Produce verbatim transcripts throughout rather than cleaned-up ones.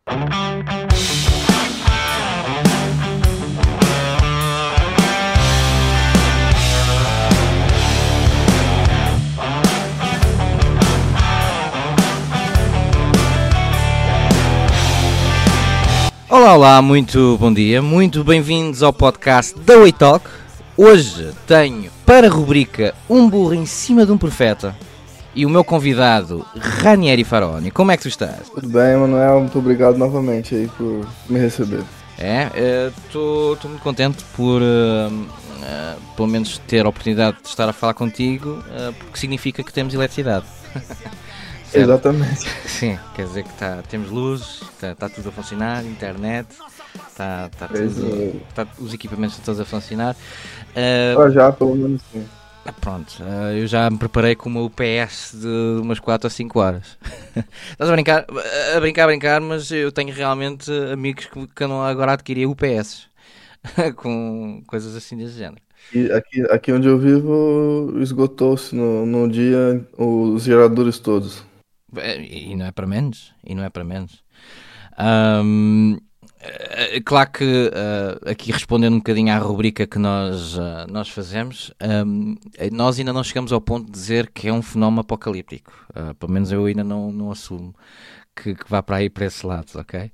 Olá, olá, muito bom dia, muito bem-vindos ao podcast da Way Talk. Hoje tenho para a rubrica Um Burro em Cima de um Profeta e o meu convidado, Ranieri Faraoni. Como é que tu estás? Tudo bem, Manuel, muito obrigado novamente aí por me receber. É, estou uh, muito contente por, uh, uh, pelo menos, ter a oportunidade de estar a falar contigo, uh, porque significa que temos eletricidade. Exatamente. Sim, quer dizer que tá, temos luz, está tá tudo a funcionar, internet, tá, tá tudo, tá, os equipamentos estão todos a funcionar. Uh, ah, já, pelo menos sim. Pronto, uh, eu já me preparei com uma U P S de umas quatro a cinco horas. Estás a brincar, a brincar, a brincar, mas eu tenho realmente amigos que, que andam agora a adquirir U P S com coisas assim desse género. E aqui, aqui onde eu vivo esgotou-se no, no dia os geradores todos. E não é para menos, e não é para menos. Um, claro que uh, aqui respondendo um bocadinho à rubrica que nós, uh, nós fazemos, um, nós ainda não chegamos ao ponto de dizer que é um fenómeno apocalíptico. Uh, pelo menos eu ainda não, não assumo que, que vá para aí para esse lado, ok?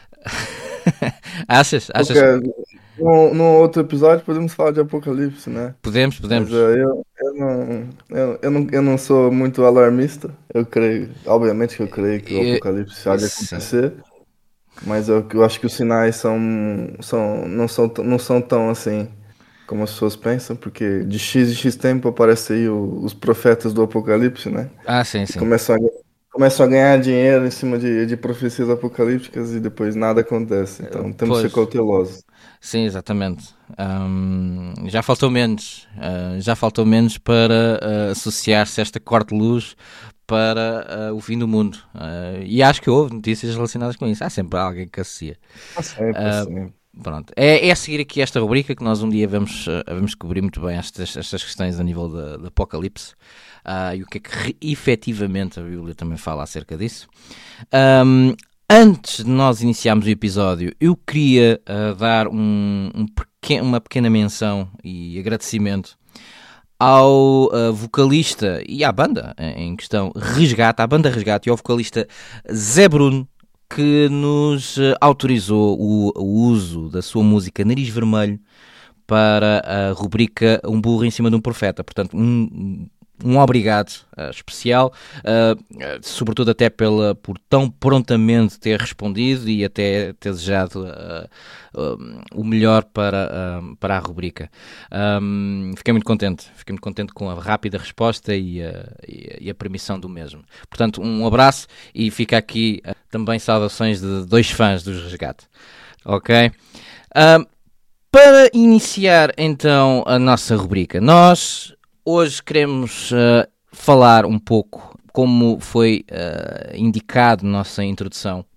Achas? Achas? Okay. No, no outro episódio podemos falar de apocalipse, né? Podemos, podemos. Mas, uh, eu, eu, não, eu, eu, não, eu não sou muito alarmista. Eu creio, obviamente que eu creio que o apocalipse há de acontecer. Mas eu, eu acho que os sinais são, são, não, são, não são tão assim como as pessoas pensam, porque de X em X tempo aparecem aí o, os profetas do apocalipse, né? Ah, sim, sim. Começam a, começam a ganhar dinheiro em cima de, de profecias apocalípticas e depois nada acontece. Então temos que ser cautelosos. Sim, exatamente. Um, já faltou menos, uh, já faltou menos para uh, associar-se esta corte de luz para uh, o fim do mundo. Uh, e acho que houve notícias relacionadas com isso. Há sempre alguém que associa. Ah, sempre, uh, sempre. Pronto. É, é a seguir aqui esta rubrica que nós um dia vamos, uh, vamos cobrir muito bem estas, estas questões a nível do Apocalipse uh, e o que é que re- efetivamente a Bíblia também fala acerca disso. Um, Antes de nós iniciarmos o episódio, eu queria uh, dar um, um pequen- uma pequena menção e agradecimento ao uh, vocalista e à banda em questão, Resgate, à banda Resgate e ao vocalista Zé Bruno, que nos uh, autorizou o, o uso da sua música Nariz Vermelho para a rubrica Um Burro em Cima de um Profeta. Portanto, um... Um obrigado uh, especial, uh, uh, sobretudo até pela, por tão prontamente ter respondido e até ter desejado uh, uh, o melhor para, uh, para a rubrica. Um, fiquei muito contente, fiquei muito contente com a rápida resposta e, uh, e, e a permissão do mesmo. Portanto, um abraço e fica aqui uh, também saudações de dois fãs dos Resgate. Ok? Uh, para iniciar então a nossa rubrica, nós... Hoje queremos uh, falar um pouco, como foi uh, indicado na nossa introdução,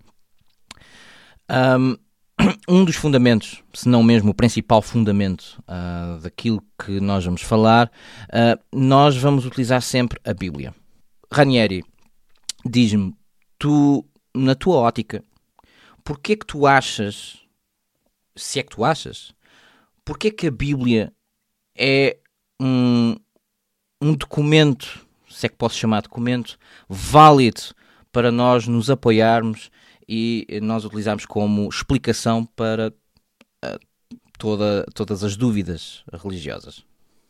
um, um dos fundamentos, se não mesmo o principal fundamento uh, daquilo que nós vamos falar, uh, nós vamos utilizar sempre a Bíblia. Ranieri, diz-me, tu, na tua ótica, porquê que tu achas, se é que tu achas, porquê que a Bíblia é um... um documento, se é que posso chamar de documento, válido para nós nos apoiarmos e nós utilizarmos como explicação para uh, toda, todas as dúvidas religiosas?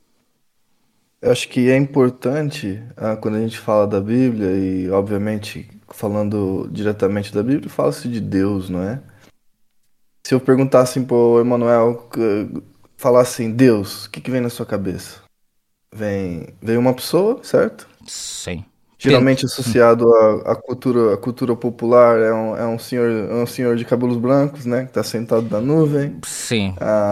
Eu acho que é importante, ah, quando a gente fala da Bíblia, e obviamente falando diretamente da Bíblia, fala-se de Deus, não é? Se eu perguntasse pro Emanuel, falar assim, Deus, o que, que vem na sua cabeça? Vem, vem uma pessoa, certo? Sim. Geralmente associado à, à cultura, à cultura popular, é um, é um senhor, é um senhor de cabelos brancos, né? Que está sentado na nuvem. Sim. Ah,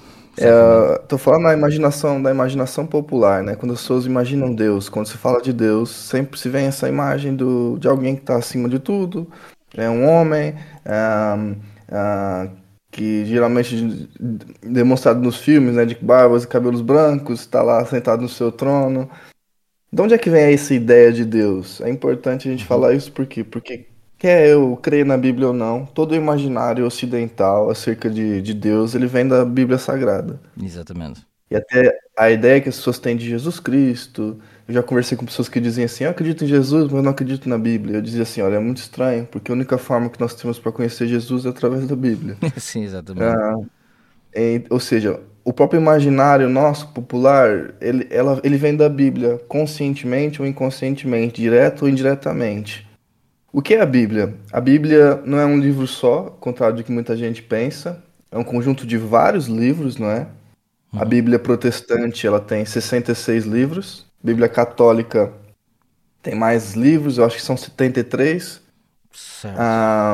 é, tô falando da imaginação, da imaginação popular, né? Quando as pessoas imaginam Deus, quando se fala de Deus, sempre se vê essa imagem do, de alguém que está acima de tudo. É um homem, ah, ah, que geralmente demonstrado nos filmes, né, de barbas e cabelos brancos, está lá sentado no seu trono. De onde é que vem essa ideia de Deus? É importante a gente falar isso por quê? Porque quer eu creia na Bíblia ou não, todo o imaginário ocidental acerca de, de Deus, ele vem da Bíblia Sagrada. Exatamente. E até a ideia que as pessoas têm de Jesus Cristo. Eu já conversei com pessoas que dizem assim: eu acredito em Jesus, mas eu não acredito na Bíblia. Eu dizia assim: olha, é muito estranho, porque a única forma que nós temos para conhecer Jesus é através da Bíblia. Sim, exatamente. Ah, e- ou seja, o próprio imaginário nosso, popular, ele, ela, ele vem da Bíblia, conscientemente ou inconscientemente, direto ou indiretamente. O que é a Bíblia? A Bíblia não é um livro só, ao contrário do que muita gente pensa. É um conjunto de vários livros, não é? A Uhum. Bíblia protestante, ela tem sessenta e seis livros. A Bíblia católica tem mais livros, eu acho que são setenta e três. Certo. Ah,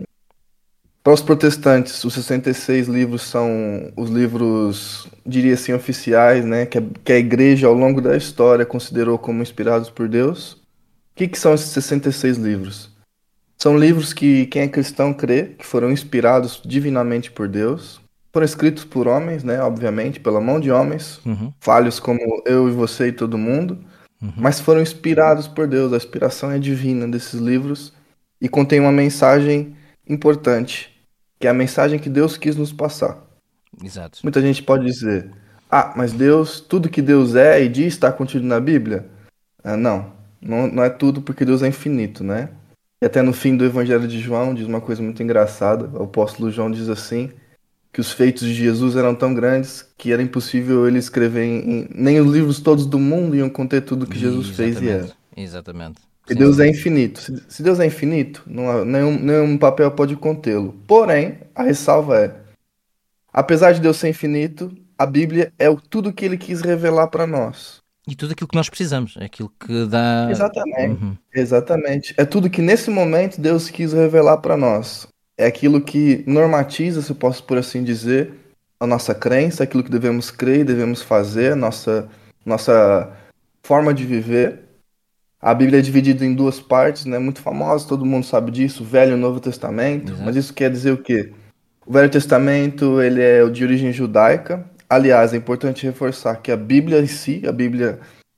para os protestantes, os sessenta e seis livros são os livros, diria assim, oficiais, né, que a, que a igreja ao longo da história considerou como inspirados por Deus. O que que são esses sessenta e seis livros? São livros que quem é cristão crê que foram inspirados divinamente por Deus. Foram escritos por homens, né, obviamente, pela mão de homens, Uhum. falhos como eu e você e todo mundo, Uhum. mas foram inspirados por Deus. A inspiração é divina desses livros e contém uma mensagem importante, que é a mensagem que Deus quis nos passar. Exato. Muita gente pode dizer: ah, mas Deus, tudo que Deus é e diz está contido na Bíblia? Ah, não, não, não é tudo porque Deus é infinito, né? E até no fim do Evangelho de João diz uma coisa muito engraçada. O apóstolo João diz assim, que os feitos de Jesus eram tão grandes que era impossível ele escrever em, em- nem os livros todos do mundo iam conter tudo que Jesus fez e Exatamente. era. Exatamente. E Sim, Deus sim. é infinito. Se, se Deus é infinito, não há- nenhum, nenhum papel pode contê-lo. Porém, a ressalva é, apesar de Deus ser infinito, a Bíblia é o, tudo que ele quis revelar para nós. E tudo aquilo que nós precisamos, é aquilo que dá. Exatamente. Uhum. Exatamente. É tudo que nesse momento Deus quis revelar para nós. É aquilo que normatiza, se eu posso por assim dizer, a nossa crença, aquilo que devemos crer e devemos fazer, nossa, nossa forma de viver. A Bíblia é dividida em duas partes, né? Muito famosa, todo mundo sabe disso, o Velho e o Novo Testamento. Mas Exato. isso quer dizer o quê? O Velho Testamento, ele é o de origem judaica. Aliás, é importante reforçar que a Bíblia em si, a Bíblia,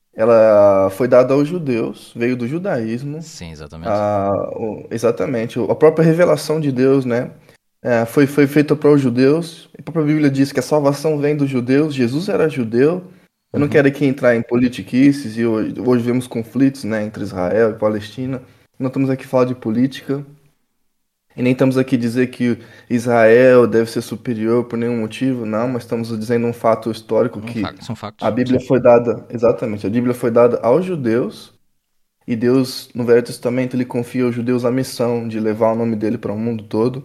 ela foi dada aos judeus, veio do judaísmo. Sim, exatamente. Ah, o- exatamente, a própria revelação de Deus, né? É, foi, foi feita para os judeus. A própria Bíblia diz que a salvação vem dos judeus. Jesus era judeu. Eu não Uhum. quero aqui entrar em politiquices, e hoje, hoje vemos conflitos, né, entre Israel e Palestina. Não estamos aqui falar de política. E nem estamos aqui dizer que Israel deve ser superior por nenhum motivo, não, mas estamos dizendo um fato histórico Um que facto, são a factos. Bíblia Sim. foi dada, exatamente, a Bíblia foi dada aos judeus, e Deus, no Velho Testamento, ele confia aos judeus a missão de levar o nome dele para o mundo todo.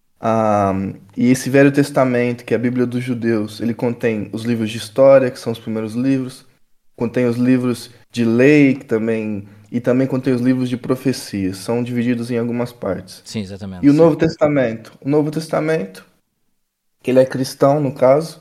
Ah, e esse Velho Testamento, que é a Bíblia dos judeus, ele contém os livros de história, que são os primeiros livros, contém os livros de lei, que também, e também contém os livros de profecias, são divididos em algumas partes. Sim, E exatamente. o Sim. Novo Testamento? O Novo Testamento, que ele é cristão, no caso,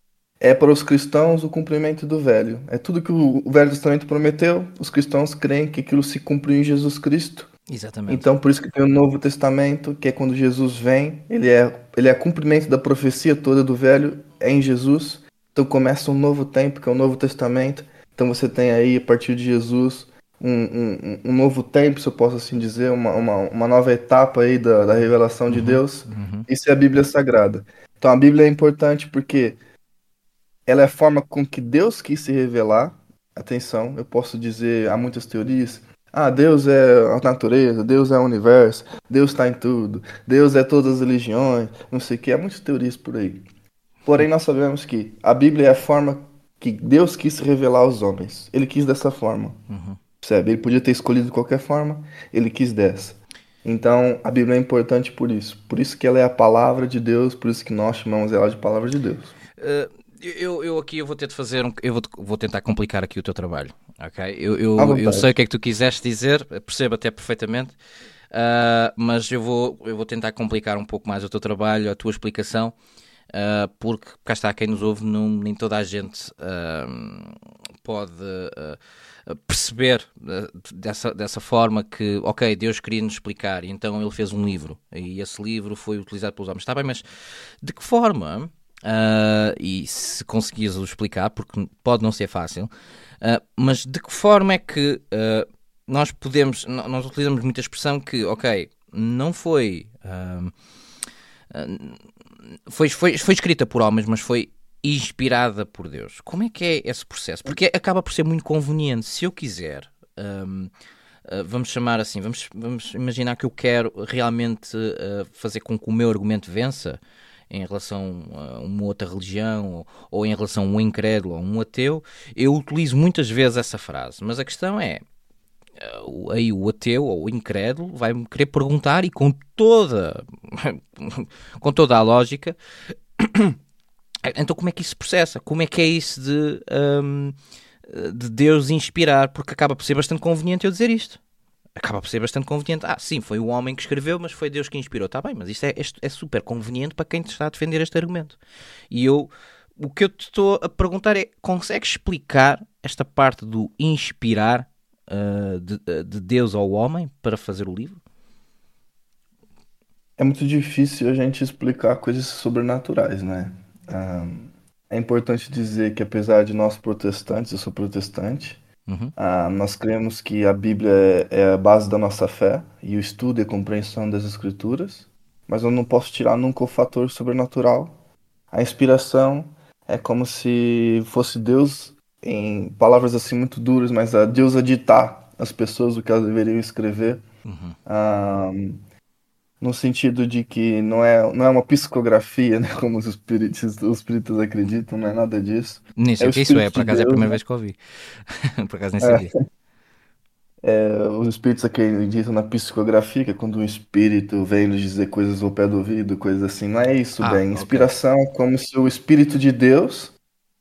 é para os cristãos o cumprimento do Velho. É tudo que o o Velho Testamento prometeu, os cristãos creem que aquilo se cumpriu em Jesus Cristo. Exatamente. Então, por isso que tem o Novo Testamento, que é quando Jesus vem, ele é, ele é cumprimento da profecia toda do Velho, é em Jesus. Então começa um novo tempo, que é o Novo Testamento. Então você tem aí, a partir de Jesus, um, um, um um novo tempo, se eu posso assim dizer, uma, uma, uma nova etapa aí da, da revelação de Uhum. Deus. Uhum. Isso é a Bíblia Sagrada. Então a Bíblia é importante porque ela é a forma com que Deus quis se revelar. Atenção, eu posso dizer, há muitas teorias. Ah, Deus é a natureza, Deus é o universo, Deus está em tudo, Deus é todas as religiões, não sei o que, há muitas teorias por aí. Porém, nós sabemos que a Bíblia é a forma que Deus quis se revelar aos homens. Ele quis dessa forma, Uhum. percebe? Ele podia ter escolhido de qualquer forma, ele quis dessa. Então, a Bíblia é importante por isso. Por isso que ela é a palavra de Deus, por isso que nós chamamos ela de palavra de Deus. Uh, eu, eu aqui eu vou ter de fazer um, eu vou, vou tentar complicar aqui o teu trabalho, ok? Eu, À eu, eu sei o vontade. que é que tu quiseste dizer, percebo até perfeitamente, uh, mas eu vou, eu vou tentar complicar um pouco mais o teu trabalho, a tua explicação, uh, porque cá está quem nos ouve, não, nem toda a gente uh, pode uh, perceber uh, dessa, dessa forma que, ok, Deus queria nos explicar, e então ele fez um livro, e esse livro foi utilizado pelos homens, está bem, mas de que forma? Uh, e se conseguires o explicar, porque pode não ser fácil, uh, mas de que forma é que uh, nós podemos, nós utilizamos muita expressão que, ok, não foi, uh, uh, foi, foi, foi escrita por homens, mas foi inspirada por Deus. Como é que é esse processo? Porque acaba por ser muito conveniente. Se eu quiser, um, uh, vamos chamar assim, vamos, vamos imaginar que eu quero realmente uh, fazer com que o meu argumento vença em relação a uma outra religião, ou, ou em relação a um incrédulo ou um ateu, eu utilizo muitas vezes essa frase. Mas a questão é, uh, aí o ateu ou o incrédulo vai-me querer perguntar, e com toda, com toda a lógica... Então como é que isso se processa? Como é que é isso de, um, de Deus inspirar? Porque acaba por ser bastante conveniente eu dizer isto. Acaba por ser bastante conveniente. Ah, sim, foi o homem que escreveu, mas foi Deus que inspirou. Está bem, mas isto é, é super conveniente para quem te está a defender este argumento. E eu, o que eu te estou a perguntar é, consegues explicar esta parte do inspirar uh, de, de Deus ao homem para fazer o livro? É muito difícil a gente explicar coisas sobrenaturais, né? Ah, é importante dizer que apesar de nós protestantes, eu sou protestante, Uhum. ah, nós cremos que a Bíblia é, é a base da nossa fé e o estudo e a compreensão das Escrituras, mas eu não posso tirar nunca o fator sobrenatural. A inspiração é como se fosse Deus, em palavras assim muito duras, mas a Deus a ditar às pessoas o que elas deveriam escrever. Uhum. Ah, no sentido de que não é, não é uma psicografia, né, como os espíritos, os espíritos acreditam, não é nada disso. Nem É sei o o que isso é, Espírito por de acaso é a Deus, primeira né? vez que ouvi. Por acaso nem sabia. É, é, os espíritos acreditam na psicografia, que é quando um espírito vem lhes dizer coisas ao pé do ouvido, coisas assim. Não é isso, Ah, bem. ok. Inspiração é como se o Espírito de Deus,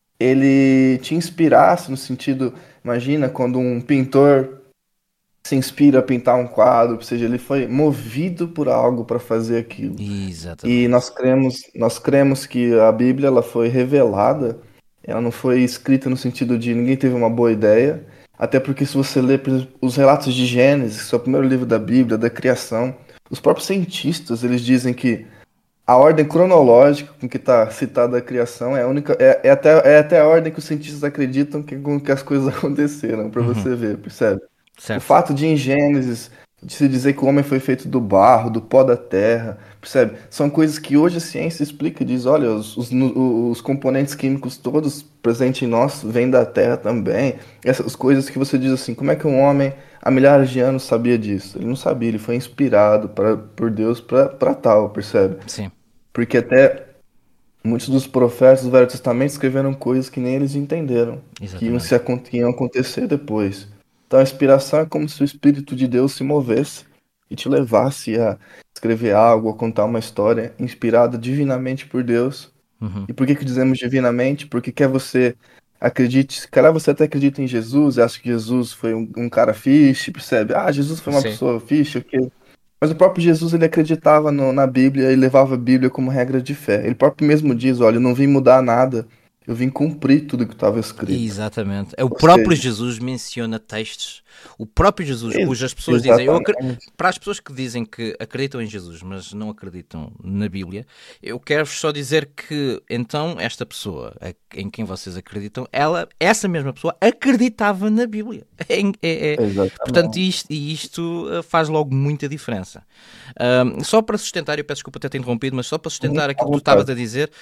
ele te inspirasse no sentido, imagina quando um pintor se inspira a pintar um quadro, ou seja, ele foi movido por algo para fazer aquilo. E Exatamente. nós cremos, nós cremos que a Bíblia ela foi revelada, ela não foi escrita no sentido de ninguém teve uma boa ideia, até porque se você ler, por exemplo, os relatos de Gênesis, que é o primeiro livro da Bíblia, da criação, os próprios cientistas, eles dizem que a ordem cronológica com que está citada a criação é a única, é, é até, é até a ordem que os cientistas acreditam que, com que as coisas aconteceram, para Uhum. você ver, percebe? O Certo. fato de em Gênesis de se dizer que o homem foi feito do barro, do pó da terra, percebe? São coisas que hoje a ciência explica, diz, olha, os, os, nu- os componentes químicos todos presentes em nós vêm da terra também. Essas coisas que você diz assim, como é que um homem há milhares de anos sabia disso? Ele não sabia, ele foi inspirado pra, por Deus para tal, percebe? Sim, Porque até muitos dos profetas do Velho Testamento escreveram coisas que nem eles entenderam, que iam, se, exatamente. acon- que iam acontecer depois. Então a inspiração é como se o Espírito de Deus se movesse e te levasse a escrever algo, a contar uma história inspirada divinamente por Deus. Uhum. E por que que dizemos divinamente? Porque quer você acredite, se calhar você até acredita em Jesus, e acha que Jesus foi um, um cara fixe, percebe? Ah, Jesus foi uma Sim. pessoa fixe, ok. Mas o próprio Jesus, ele acreditava no- na Bíblia e levava a Bíblia como regra de fé. Ele próprio mesmo diz, olha, eu não vim mudar nada, eu vim cumprir tudo que estava escrito. Exatamente. É o Ou próprio seja, Jesus menciona textos. O próprio Jesus, ex- cujas pessoas dizem. Eu acre- exatamente. Para as pessoas que dizem que acreditam em Jesus, mas não acreditam na Bíblia, eu quero só dizer que então esta pessoa a- em quem vocês acreditam, ela, essa mesma pessoa, acreditava na Bíblia. É, é- é- portanto, Exatamente. isto, e isto uh, faz logo muita diferença. Ahm, só para sustentar, eu peço desculpa ter te interrompido, mas só para Uhum, sustentar à aquilo que tu estavas vontade. a dizer,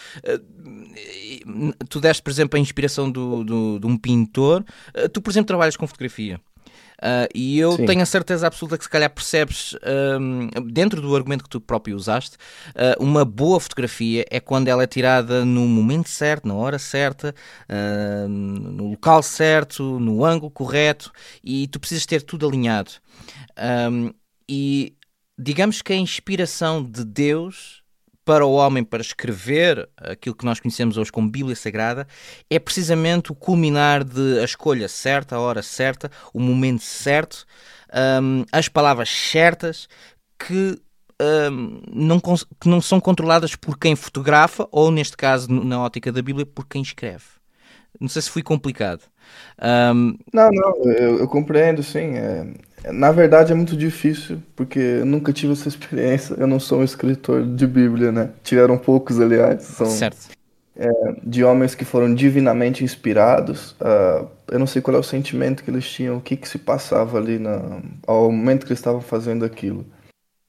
uh, tu deste, por exemplo, a inspiração do, do- de um pintor. Uh, tu, por exemplo, trabalhas com fotografia. Uh, e eu Sim. tenho a certeza absoluta que se calhar percebes, um, dentro do argumento que tu próprio usaste, uh, uma boa fotografia é quando ela é tirada no momento certo, na hora certa, uh, no local certo, no ângulo correto, e tu precisas ter tudo alinhado. Um, e digamos que a inspiração de Deus para o homem para escrever aquilo que nós conhecemos hoje como Bíblia Sagrada é precisamente o culminar de a escolha certa, a hora certa, o momento certo, hum, as palavras certas que, hum, não, cons- que não são controladas por quem fotografa ou, neste caso, no- na ótica da Bíblia, por quem escreve. Não sei se fui complicado. Hum, Não, não, eu, eu compreendo, sim. É, é- na verdade é muito difícil, porque eu nunca tive essa experiência. Eu não sou um escritor de Bíblia, né? Tiveram poucos, aliás, são certo. de homens que foram divinamente inspirados. Ah, eu não sei qual é o sentimento que eles tinham, o que que se passava ali na, ao momento que eles estavam fazendo aquilo.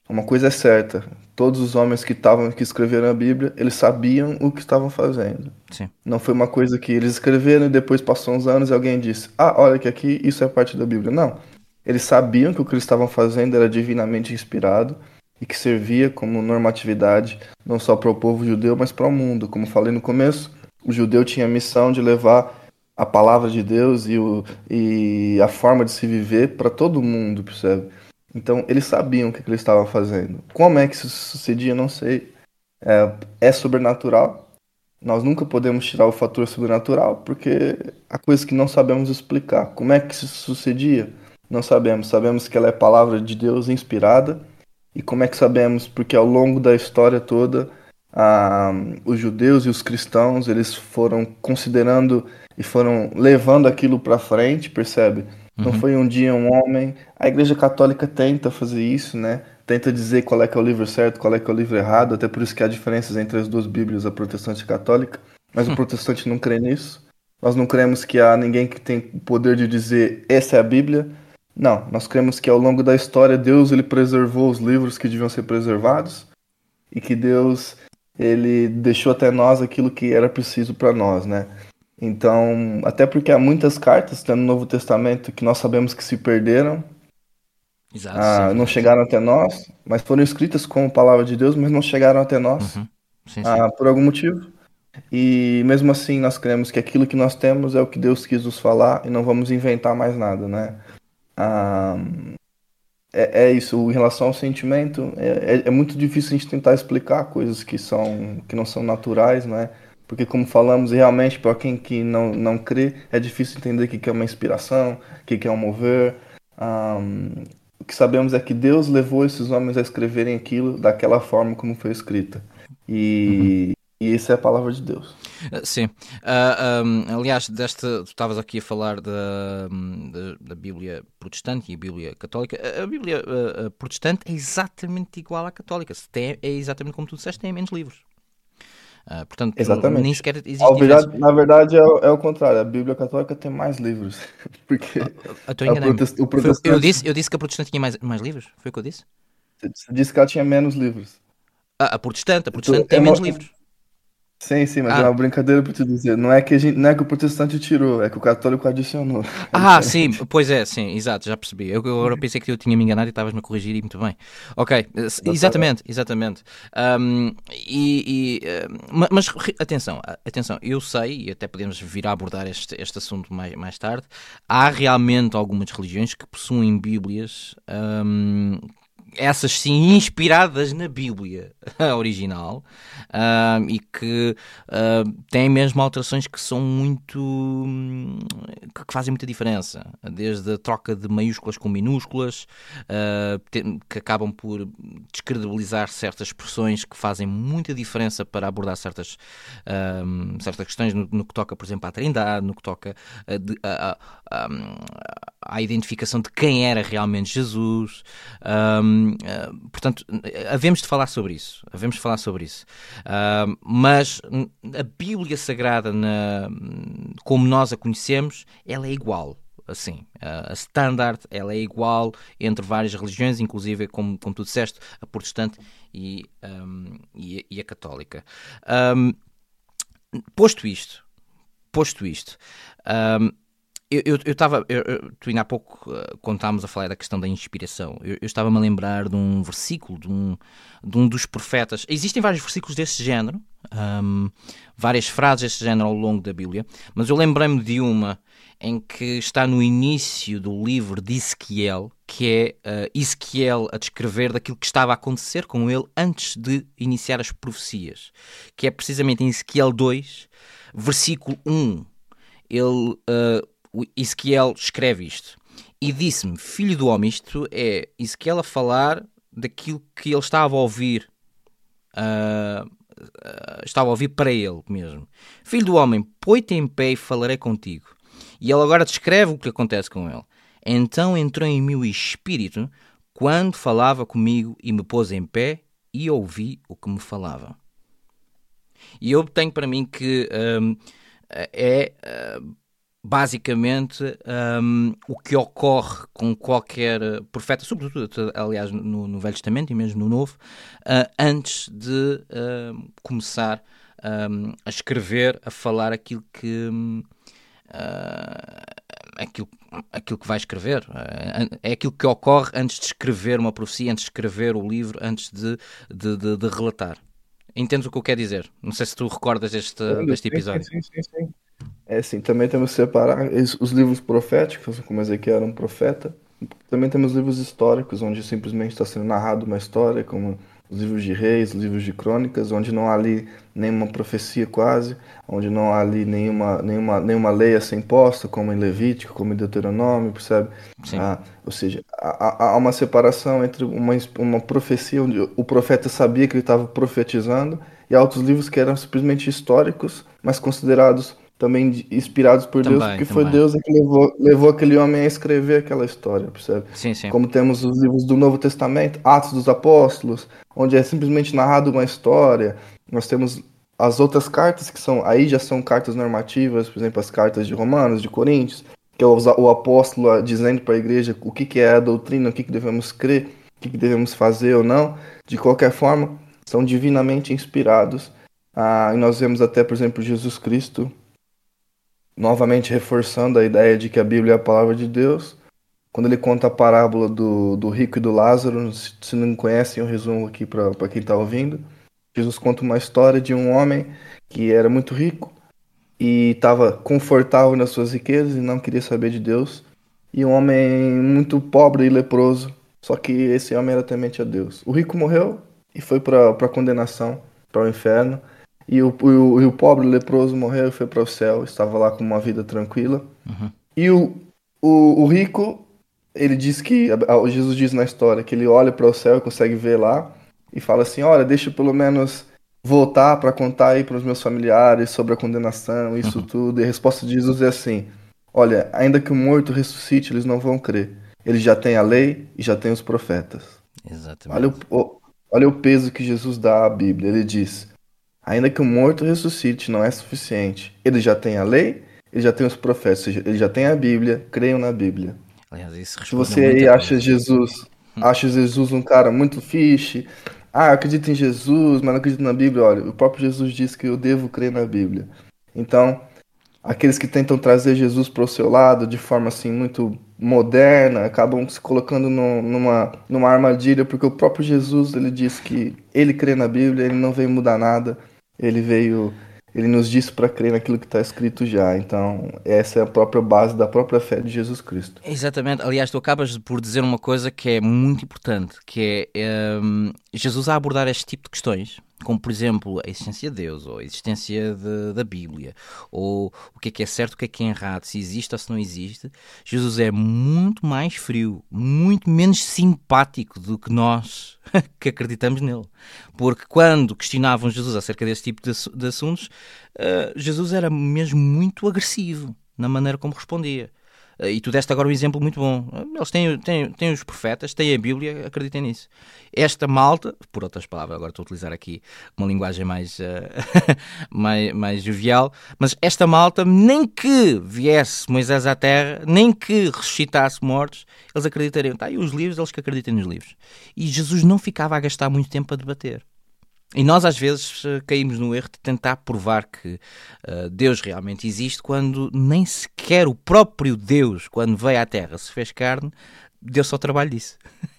uma coisa é certa, todos os homens que estavam que escreveram a Bíblia, eles sabiam o que estavam fazendo. Sim. Não foi uma coisa que eles escreveram e depois passou uns anos e alguém disse: "Ah, olha que aqui isso é parte da Bíblia". Não. Eles sabiam que o que eles estavam fazendo era divinamente inspirado e que servia como normatividade não só para o povo judeu, mas para o mundo. Como falei no começo, o judeu tinha a missão de levar a palavra de Deus e, o, e a forma de se viver para todo mundo, percebe? Então, eles sabiam o que, que eles estavam fazendo. Como é que isso sucedia, não sei. É, é sobrenatural. Nós nunca podemos tirar o fator sobrenatural, porque há coisas que não sabemos explicar. Como é que isso sucedia? Não sabemos. Sabemos que ela é palavra de Deus inspirada. E como é que sabemos? Porque ao longo da história toda, ah, os judeus e os cristãos, eles foram considerando e foram levando aquilo para frente, percebe? Não Uhum. foi um dia um homem. A Igreja Católica tenta fazer isso, né? Tenta dizer qual é que é o livro certo, qual é que é o livro errado, até por isso que há diferenças entre as duas Bíblias, a protestante e a católica. Mas o protestante não crê nisso. Nós não cremos que há ninguém que tem o poder de dizer essa é a Bíblia. Não, nós cremos que ao longo da história Deus ele preservou os livros que deviam ser preservados e que Deus ele deixou até nós aquilo que era preciso para nós, né? Então, até porque há muitas cartas tá, no Novo Testamento que nós sabemos que se perderam, Exato, isso é ah, não verdade. chegaram até nós, mas foram escritas como palavra de Deus, mas não chegaram até nós, Uhum. Sim, sim. ah, por algum motivo. E mesmo assim nós cremos que aquilo que nós temos é o que Deus quis nos falar e não vamos inventar mais nada, né? Ah, é, é isso, em relação ao sentimento, é, é, é muito difícil a gente tentar explicar coisas que são, que não são naturais, né? Porque como falamos, realmente, para quem que não, não crê, é difícil entender o que que é uma inspiração, o que que é um mover. Ahm, o que sabemos é que Deus levou esses homens a escreverem aquilo daquela forma como foi escrita. Uhum. E, e isso é a palavra de Deus. Uh, Sim. Ah, um, aliás, desta, tu estavas aqui a falar da, hum, da, da Bíblia protestante e a Bíblia católica. A, a Bíblia uh, uh, protestante é exatamente igual à católica. Se tem, é exatamente como tu disseste, tem menos livros. Ah, portanto, nem Exatamente. sequer A existe diferença. verdade, na verdade, é, o é o contrário. A Bíblia Católica tem mais livros. Ah, Porque ah, Então a enganei-me. protest- o Foi, eu, protestante disse, eu disse que a protestante tinha mais, mais livros? Foi o que eu disse? disse que ela tinha menos livros. Ah, a protestante, a Eu tô- protestante tem é menos uma- livros. Sim, sim, mas é Ah, uma brincadeira pra te dizer. Não é que a gente, não é que o protestante tirou, é que o católico adicionou. É Ah, sim, diferente. pois é, sim, exato, já percebi. Eu eu agora pensei que eu tinha me enganado e estavas-me a corrigir e muito bem. Ok, eh, s- Exatamente. exatamente, exatamente. Ahm, e, e, eh, ma- mas re- atenção, a- atenção, eu sei, e até podemos vir a abordar este, este assunto mais, mais tarde, há realmente algumas religiões que possuem Bíblias, ahm, essas sim inspiradas na Bíblia original, ahm, e que ah, têm mesmo alterações que são muito hum, que que fazem muita diferença, desde a troca de maiúsculas com minúsculas, ah, te- que acabam por descredibilizar certas expressões que fazem muita diferença para abordar certas, ahm, certas questões no, no que toca, por exemplo, à Trindade, no que toca a, de- a- a- a- à identificação de quem era realmente Jesus. Ahm, ah, portanto, havemos de falar sobre isso. Havemos de falar sobre isso. Ahm, mas a Bíblia Sagrada, na- como nós a conhecemos, ela é igual. Assim, a standard, ela é igual entre várias religiões, inclusive, como, como tu disseste, a protestante e, ahm, e, a e a católica. Ahm, posto isto, posto isto, ahm, eu estava, tu ainda há pouco, uh, quando estávamos a falar da questão da inspiração, eu, eu estava-me a lembrar de um versículo, de um, de um dos profetas. Existem vários versículos desse género, um, várias frases desse género ao longo da Bíblia, mas eu lembrei-me de uma em que está no início do livro de Ezequiel, que é uh, Ezequiel a descrever daquilo que estava a acontecer com ele antes de iniciar as profecias, que é precisamente em Ezequiel dois, versículo um. Ele, uh, o Ezequiel escreve isto. E disse-me, filho do homem, isto é Ezequiel a falar daquilo que ele estava a ouvir, uh, uh, estava a ouvir para ele mesmo. Filho do homem, põe-te em pé e falarei contigo. E ele agora descreve o que acontece com ele. Então entrou em mim o espírito quando falava comigo e me pôs em pé e ouvi o que me falava. E eu tenho para mim que um, é... Uh, basicamente, um, o que ocorre com qualquer profeta, sobretudo, aliás, no, no Velho Testamento e mesmo no Novo, uh, antes de uh, começar um, a escrever, a falar aquilo que... Um, uh, aquilo, aquilo que vai escrever. É aquilo que ocorre antes de escrever uma profecia, antes de escrever o livro, antes de, de, de, de relatar. Entendes o que eu quero dizer? Não sei se tu recordas deste, deste episódio. Sim, sim, sim, sim. É assim, também temos que separar os livros proféticos, como Ezequiel era um profeta. Também temos livros históricos, onde simplesmente está sendo narrada uma história, como os livros de Reis, os livros de Crônicas, onde não há ali nenhuma profecia quase, onde não há ali nenhuma, nenhuma, nenhuma lei a ser imposta, como em Levítico, como em Deuteronômio, percebe? Ah, ou seja, há, há uma separação entre uma, uma profecia onde o profeta sabia que ele estava profetizando, e há outros livros que eram simplesmente históricos, mas considerados também inspirados por Também, Deus, porque também. foi Deus que levou, levou aquele homem a escrever aquela história, percebe? Sim, sim. Como temos os livros do Novo Testamento, Atos dos Apóstolos, onde é simplesmente narrado uma história. Nós temos as outras cartas, que são aí já são cartas normativas, por exemplo, as cartas de Romanos, de Coríntios, que é o, o apóstolo dizendo para a igreja o que, que é a doutrina, o que, que devemos crer, o que, que devemos fazer ou não. De qualquer forma, são divinamente inspirados. Ah, e nós vemos até, por exemplo, Jesus Cristo novamente reforçando a ideia de que a Bíblia é a palavra de Deus. Quando ele conta a parábola do, do rico e do Lázaro, se, se não conhecem, eu resumo aqui para quem está ouvindo. Jesus conta uma história de um homem que era muito rico e estava confortável nas suas riquezas e não queria saber de Deus. E um homem muito pobre e leproso, só que esse homem era temente a Deus. O rico morreu e foi para a condenação, para o inferno. E o, o, o pobre leproso morreu e foi para o céu, estava lá com uma vida tranquila. Uhum. E o, o, o rico, ele diz que, Jesus diz na história, que ele olha para o céu e consegue ver lá, e fala assim, olha, deixa eu pelo menos voltar para contar aí para os meus familiares sobre a condenação, isso Uhum. tudo. E a resposta de Jesus é assim, olha, ainda que o morto ressuscite, eles não vão crer. Eles já têm a lei e já têm os profetas. Exatamente. Olha o, olha o peso que Jesus dá à Bíblia. Ele diz, ainda que o morto ressuscite, não é suficiente. Ele já tem a lei, ele já tem os profetas, ou seja, ele já tem a Bíblia, creiam na Bíblia. Aliás, isso Se responde a você aí muita acha coisa. Jesus, acha Jesus um cara muito fixe, ah, eu acredito em Jesus, mas não acredito na Bíblia, olha, o próprio Jesus disse que eu devo crer na Bíblia. Então, aqueles que tentam trazer Jesus para o seu lado de forma assim muito moderna, acabam se colocando no, numa, numa armadilha, porque o próprio Jesus, ele disse que ele crê na Bíblia, ele não veio mudar nada, ele veio, ele nos disse para crer naquilo que está escrito já. Então, essa é a própria base da própria fé de Jesus Cristo. Exatamente. Aliás, tu acabas por dizer uma coisa que é muito importante, que é um, Jesus a abordar este tipo de questões, como por exemplo a existência de Deus, ou a existência de, da Bíblia, ou o que é que é certo, o que é que é errado, se existe ou se não existe. Jesus é muito mais frio, muito menos simpático do que nós que acreditamos nele. Porque quando questionavam Jesus acerca desse tipo de, de assuntos, uh, Jesus era mesmo muito agressivo na maneira como respondia. E tu deste agora um exemplo muito bom. Eles têm, têm, têm os profetas, têm a Bíblia, acreditem nisso. Esta malta, por outras palavras, agora estou a utilizar aqui uma linguagem mais, uh, mais, mais jovial, mas esta malta, nem que viesse Moisés à Terra, nem que ressuscitasse mortos, eles acreditariam. Tá, e os livros, eles que acreditem nos livros. E Jesus não ficava a gastar muito tempo a debater. E nós às vezes caímos no erro de tentar provar que uh, Deus realmente existe quando nem sequer o próprio Deus, quando veio à Terra, se fez carne, deu só o trabalho disso.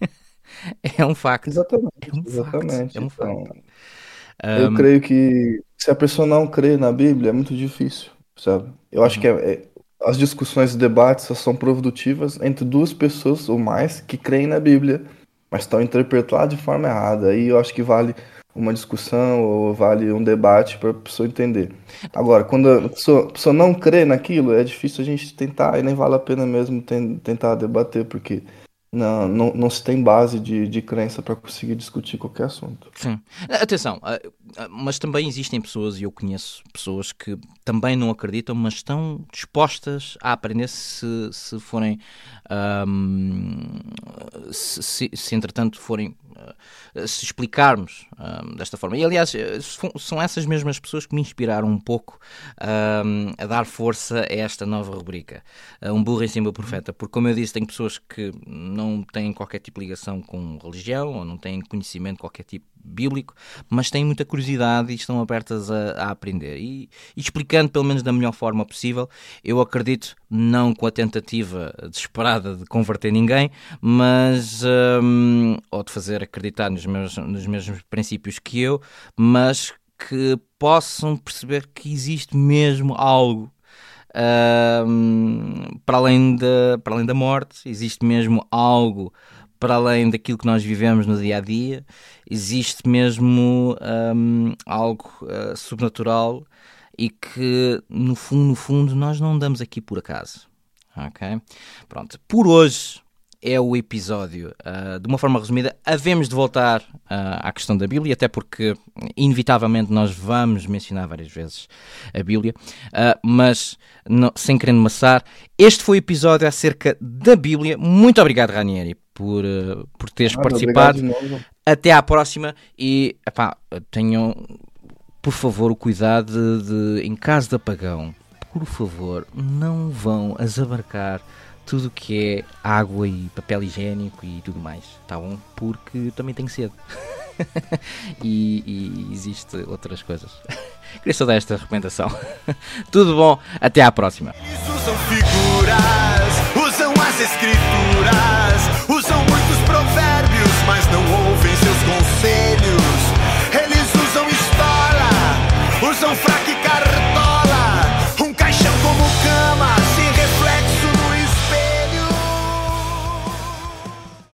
É um facto. Exatamente, É um exatamente. facto. É um Então, facto. eu Um, creio que se a pessoa não crê na Bíblia, é muito difícil, sabe? Eu acho que uhum. é, é- as discussões e debates só são produtivas entre duas pessoas ou mais que creem na Bíblia, mas estão interpretadas de forma errada. Aí eu acho que vale uma discussão ou vale um debate para a pessoa entender. Agora, quando a pessoa, a pessoa não crê naquilo, é difícil a gente tentar e nem vale a pena mesmo ten- tentar debater, porque não, não, não se tem base de, de crença para conseguir discutir qualquer assunto. Sim. Atenção, mas também existem pessoas, e eu conheço pessoas que também não acreditam, mas estão dispostas a aprender se, se forem, um, se, se, se entretanto forem, uh, se explicarmos um, desta forma. E aliás, são essas mesmas pessoas que me inspiraram um pouco um, a dar força a esta nova rubrica, uh, Um Burro em Cima do Profeta, porque como eu disse, tem pessoas que não têm qualquer tipo de ligação com religião, ou não têm conhecimento de qualquer tipo bíblico, mas têm muita curiosidade e estão abertas a, a aprender. E, e explicando, pelo menos da melhor forma possível, eu acredito, não com a tentativa desesperada de converter ninguém, mas, um, ou de fazer acreditar nos, meus, nos mesmos princípios que eu, mas que possam perceber que existe mesmo algo um, para, além de, para além da morte, existe mesmo algo para além daquilo que nós vivemos no dia-a-dia, existe mesmo um, algo uh, subnatural e que, no fundo, no fundo, nós não andamos aqui por acaso. Ok? Pronto. Por hoje é o episódio. Uh, de uma forma resumida, havemos de voltar uh, à questão da Bíblia, até porque, inevitavelmente, nós vamos mencionar várias vezes a Bíblia, uh, mas, não, sem querer maçar, este foi o episódio acerca da Bíblia. Muito obrigado, Ranieri, por, uh, por teres ah, participado. Até à próxima e, epá, tenham, por favor, o cuidado de, de, em caso de apagão, por favor, não vão azabarcar tudo o que é água e papel higiênico e tudo mais, tá bom? Porque também tenho sede. e, e existe outras coisas. Queria só dar esta recomendação. Tudo bom, até à próxima. Usam figuras, usam as escrituras.